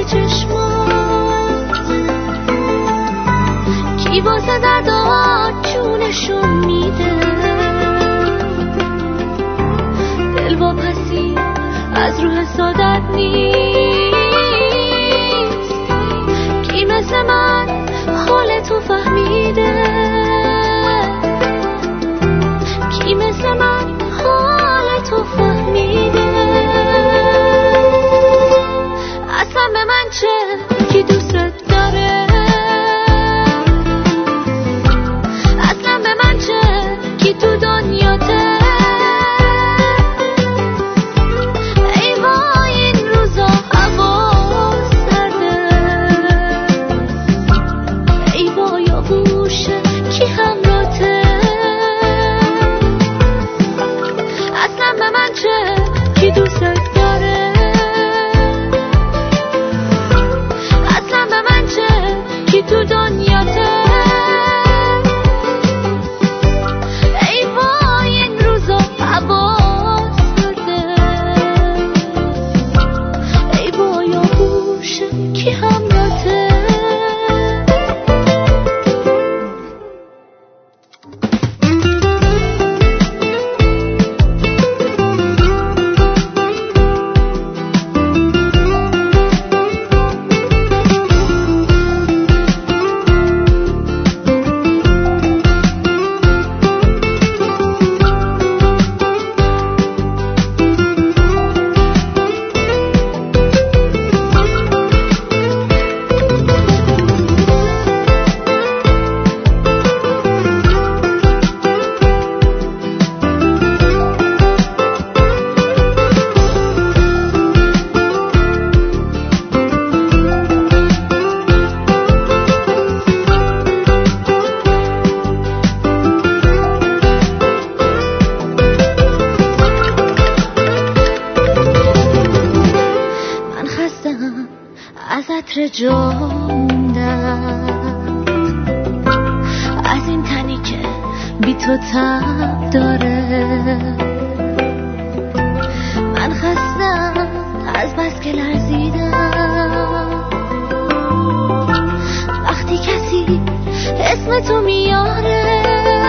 چشمات، کی واسه دردات جونشون میده، دل واپسی از روح سادت نیست، کی مثل من حالتو فهمیده، کی مثل من حالتو فهمیده، اصلا به من چه کی دوست داره، اصلا به من چه کی تو دنیاته، ای وای این روزا هوا سرده، ای وای آغوشه کی همراته، اصلا به من چه کی دوست داره، اصلا به من چه کی تو دنیاته، ای وای این روزا هوا سرده، ای وای آغوشه کی همراته. از عطر جا موندم، از این تنی که بی تو تب داره، من خستم از بس که لرزیدم، وقتی کسی اسم تو میاره،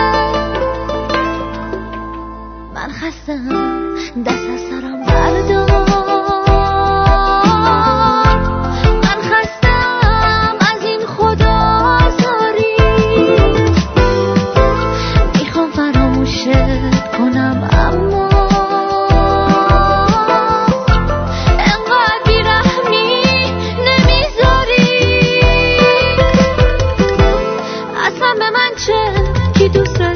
من خستم دست از سرم بردار، دوست